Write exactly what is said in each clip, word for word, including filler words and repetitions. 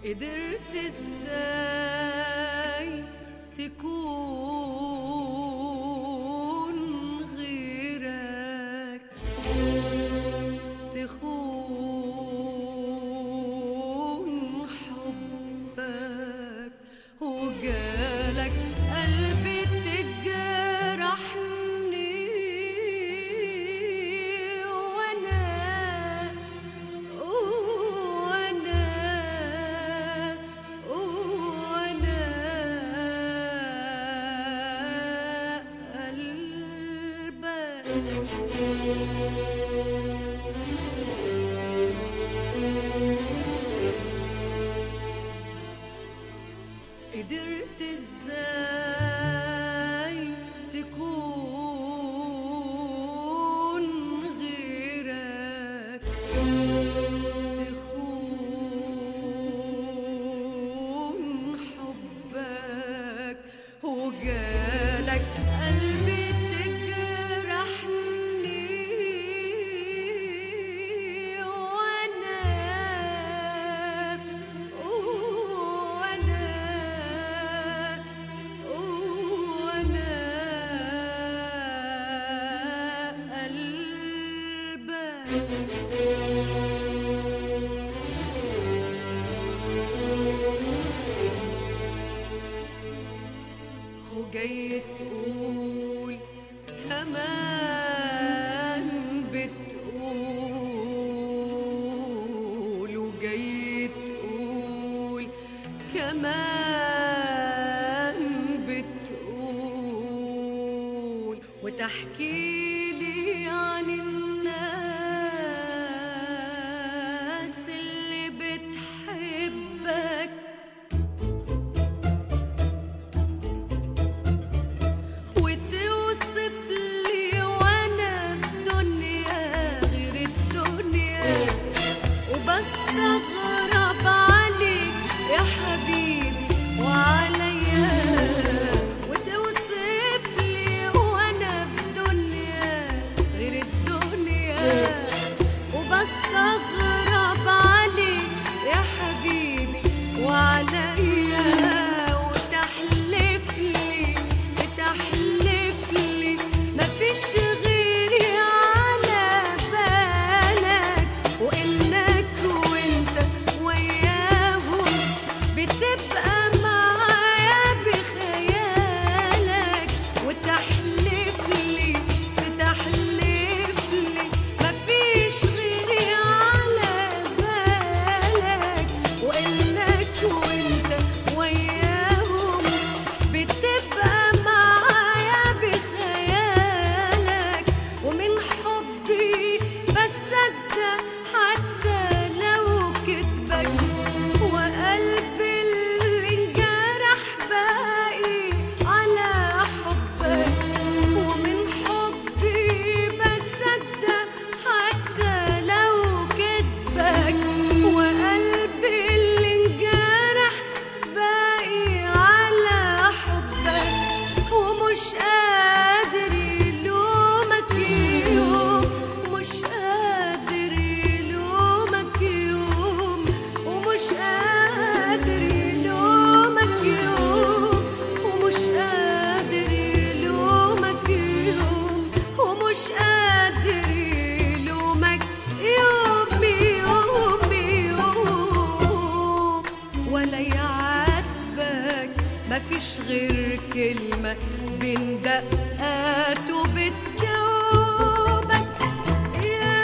قدرت ازاي تكون غيرك تخون حبك وجالك قلبي تجرحني وانا وانا وانا قدرت ازاي تكون غيرك تخون حبك وجالك قلبي تجرحني وانا وانا وانا وجاي تقول كمان بتقول وجاي تقول كمان بتقول وتحكي لي عن الناس اللي بتحبك بستغرب عليك يا حبيبي وعليا وتوصف لي وانا في دنيا غير الدنيا وبستغرب عليك يا حبيبي وعليا وتحلف لي تحلف لي مفيش غيري على بالك وإنك بتبقى معايا بخيالك وتحلف لي بتحلف لي مفيش غيري على بالك وإنك وإنت وياهم بتبقى معايا بخيالك ومن حبي بصدق حتى لو كدبك وقلبي مفيش غير كلمة بين دقات وبتجاوبك يا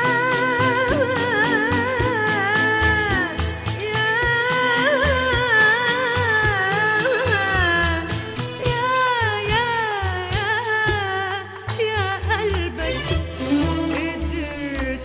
يا يا يا يا قلبك قدرت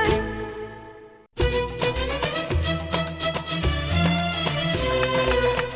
ازاي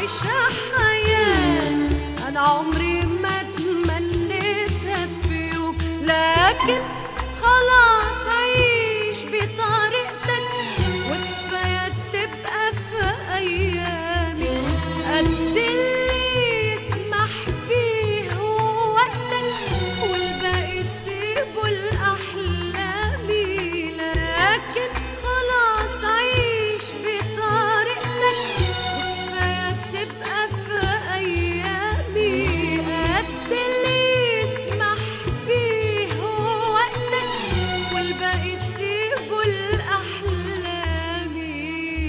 عايشة حياة أنا عمري ما تمنيتها في يوم، لكن خلاص عيش بطريقتك وكفاية تبقى في أيامي قد اللي يسمح بيه وقتك، والباقي سيبه لأحلامي. لكن خلاص عيش بطريقتك وكفاية تبقى في أيامي قد اللي يسمح بيه وقتك، والباقي سيبه لأحلامي.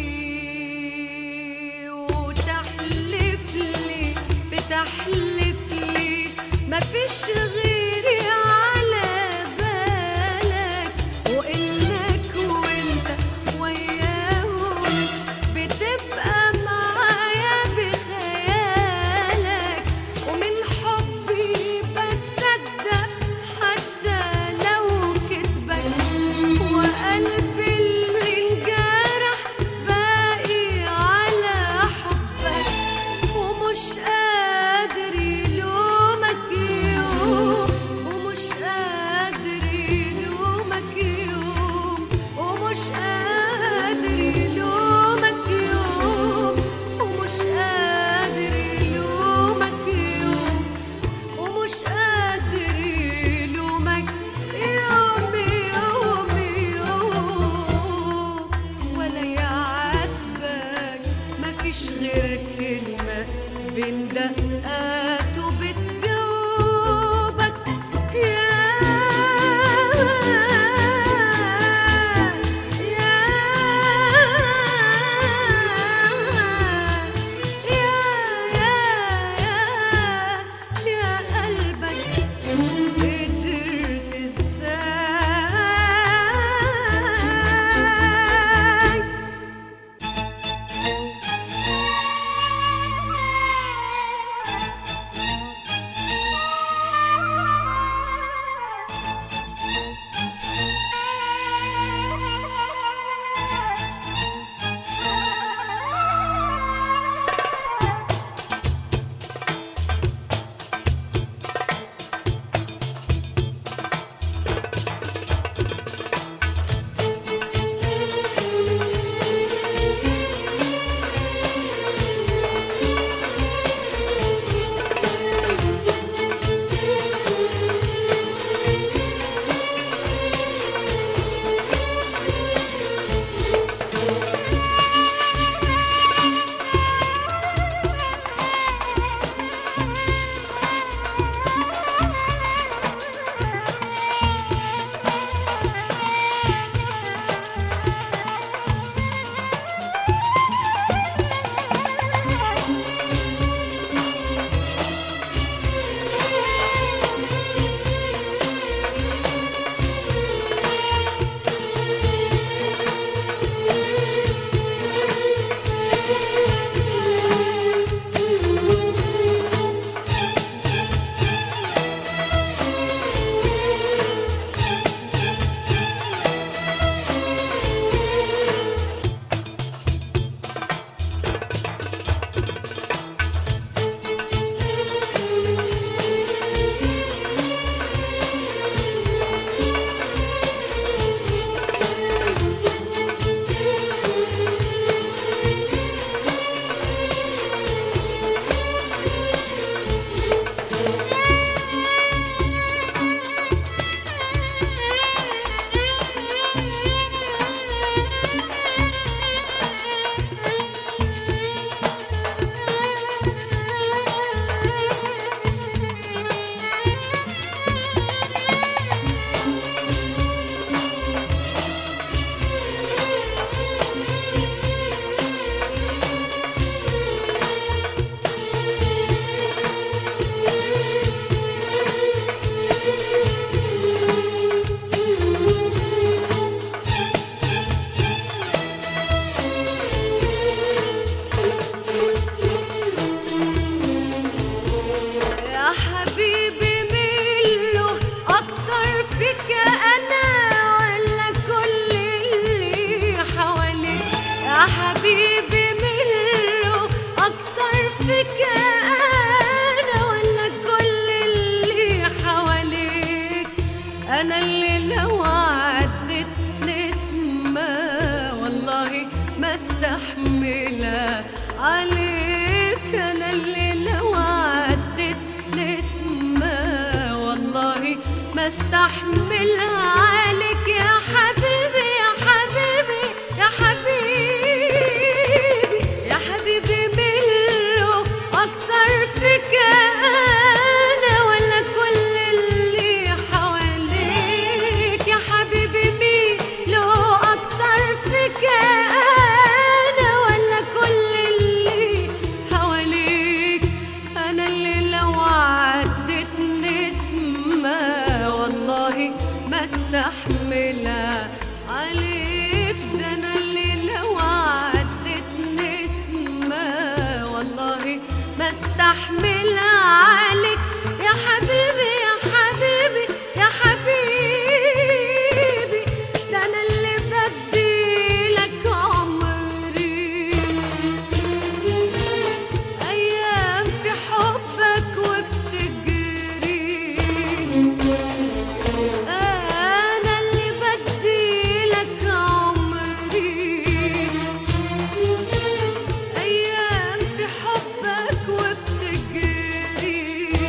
وتحلف لي بتحلف لي مفيش غيري على بالك، وإنك وإنت وياهم بتبقى معايا بخيالك، ومن حبي بصدق حتى لو كدبك، وقلبي اللي انجرح باقي على حبك، ومش قادر يلومك يوم، ومش قادر يلومك يوم، ومش قادر يلومك يوم، ومش قادر يلومك يوم، ومش قادر يلومك يوم يوم يوم، ولا يعاتبك. مفيش غير كلمة بين دقاته بتجاوبك، يا يا يا يا يا قلبك قدرت ازاي. ما استحملها عليك. انا اللي لو عدت نسمة والله ما استحملها عليك يا حبيبي يا حبيبي يا حبيبي يا حبيبي. مله اكتر فيك انا ولا كل اللي حواليك يا حبيبي. مله اكتر فيك انا ولا كل اللي حواليك. انا اللي لو عدت نسمة والله ما استحملها عليك. ده انا اللي لو عدت نسمة والله ما استحملها عليك يا حبيبي يا حبيبي يا حبيبي. ده انا اللي بديلك عمري ايام في حبك وبتجري. انا اللي بديلك عمري ايام في حبك وبتجري.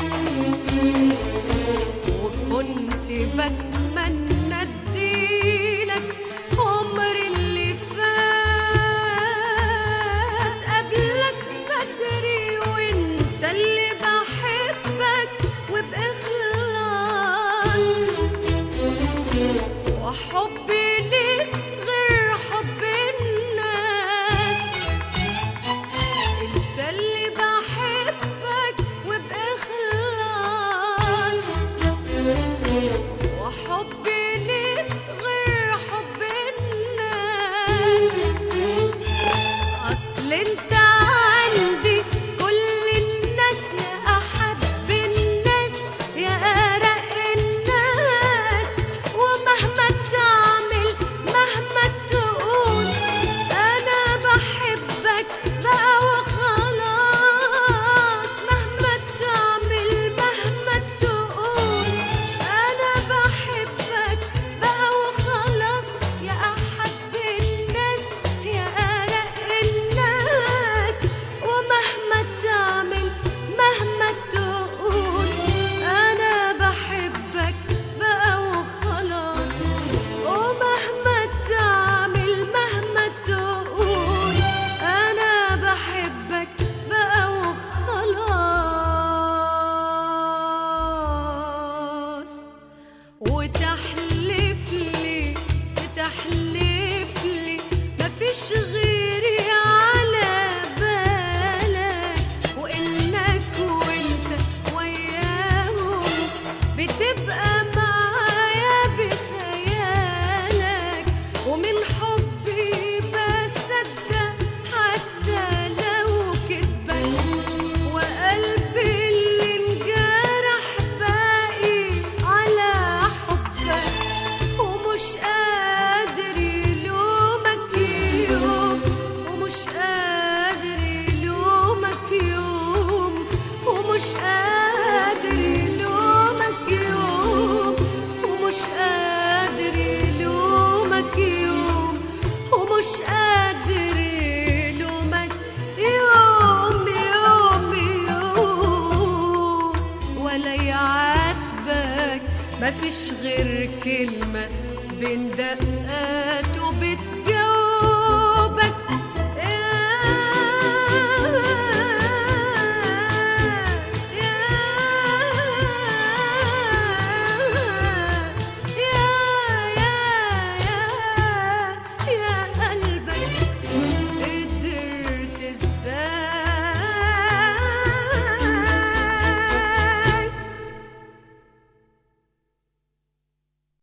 وكنت بتمنى اديلك عمري اللي فات قبلك بدري. وانت اللي بحبك وبإخلاص. وحبي ليك غير حب الناس. انت اللي بحبك وبإخلاص. وحبي ليك غير حب الناس. اصل انت عندي كل الناس يا احب الناس يا ارق الناس. ومهما تعمل مهما تقول انا بحبك بقى وخلاص. مهما تعمل مهما تقول انا بحبك بقى وخلاص. يا احب الناس يا ارق الناس. ومهما تعمل مهما تقول انا بحبك بقى وخلاص. ومهما تعمل مهما تقول انا بحبك بقى وخلاص. وتحلف لي تحلف لي مفيش غيري على بالك. وانك وانت وياهم بتبقى معايا بخيالك. ومن حبي بصدق حتى لو كدبك. وقلبي اللي انجرح باقي على حبك. ومش قادر يلومك يوم ومش قادر يلومك يوم. ومش قادر يلومك يوم ومش قادر يلومك يوم. ومش قادر يلومك يوم يوم يوم ولا يعاتبك. مفيش غير كلمة بين دقات وبتجري.